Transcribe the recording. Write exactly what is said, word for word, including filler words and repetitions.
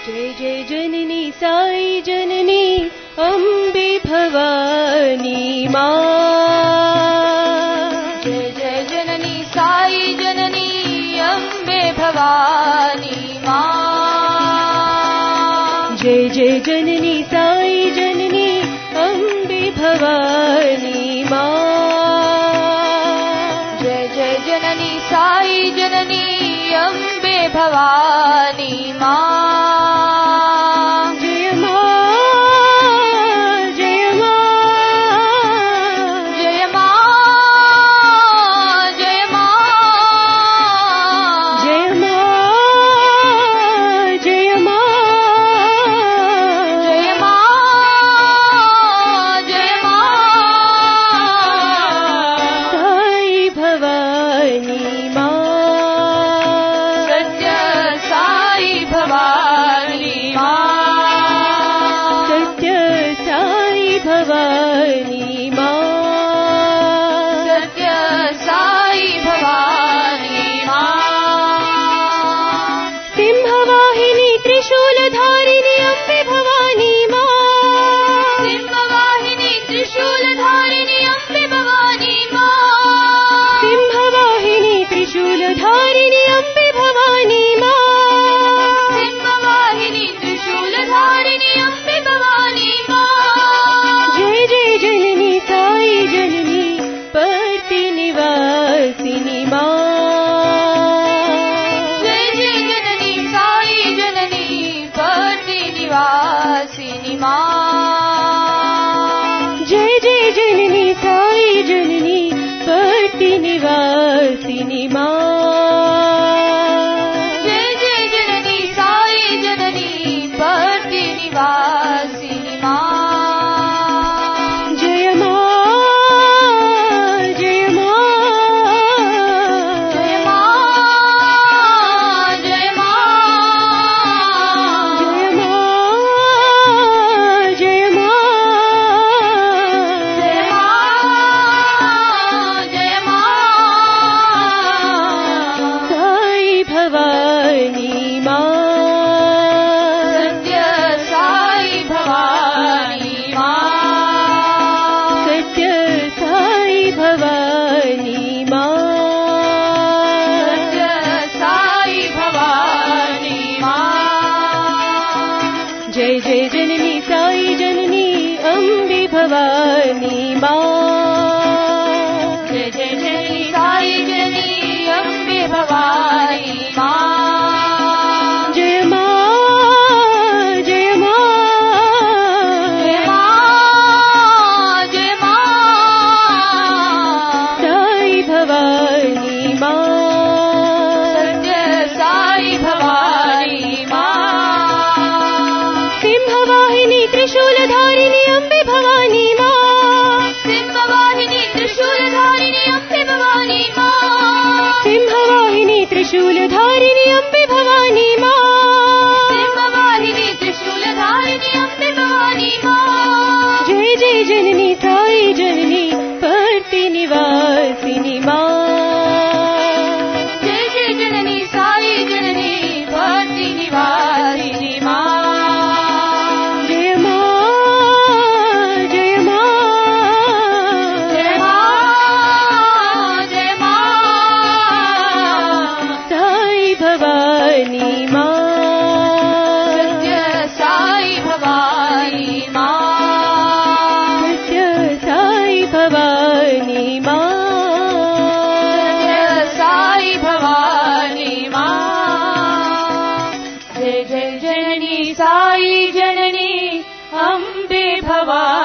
जय जय जननी साई जननी अम्बे भवानी माँ। जय जय जननी साई जननी अम्बे भवानी माँ। जय जय जननी साई जननी अम्बे भवानी माँ। जय जय जननी साई जननी अम्बे भवानी माँ। जय माँ जय माँ जय माँ जय माँ जय माँ जय माँ जय माँ जय माँ। साई भवानी माँ। सत्य साई भवानी माँ। सत्य साई भवानी माँ। सत्य साई भवानी माँ। सिंहवाहिनी त्रिशूलधारिणी अम्बे भवानी माँ। सिंहवाहिनी त्रिशूलधारिणी अम्बे भवानी माँ। सिंहवाहिनी त्रिशूलधारिणी अम्बे भवानी माँ। सिंहवाहिनी त्रिशूलधारिणी अम्बे भवानी माँ। जय जय जननी साई जननी पर्ति निवासिनी माँ। जय जय जननी साई जननी पर्ति निवासिनी माँ। जय जय जननी साई जननी पर्ति निवासिनी माँ। जय जय जननी साई जननी पर्ति निवासिनी माँ। जय माँ जय माँ जय माँ जय माँ जय माँ जय माँ जय माँ जय माँ। साई भवानी माँ। सत्य साई भवानी माँ। सत्य साई भवानी माँ। सत्य साई भवानी माँ। जय जय जननी साई जननी अम्बे भवानी माँ। जय जय जननी साई जननी अम्बे भवानी माँ। जय माँ जय माँ जय माँ जय माँ। साई भवानी माँ। सत्य साई भवानी माँ। सिंहवाहिनी त्रिशूलधारिणी अम्बे भवानी माँ। सिंहवाहिनी त्रिशूलधारिणी अम्बे भवानी माँ। सिंहवाहिनी त्रिशूलधारिणी अम्बे भवानी माँ। सिंहवाहिनी त्रिशूलधारिणी अम्बे भवानी माँ। जय जय जननी साई जननी पर्ति निवासिनी माँ। जय जय जननी साई जननी पर्ति निवासिनी माँ। जय माँ जय माँ जय माँ जय माँ। साई भवानी माँ। सत्य साई भवानी माँ। सत्य साई भवानी माँ। सत्य साई भवानी माँ। जय जय जननी साई जननी अम्बे भवानी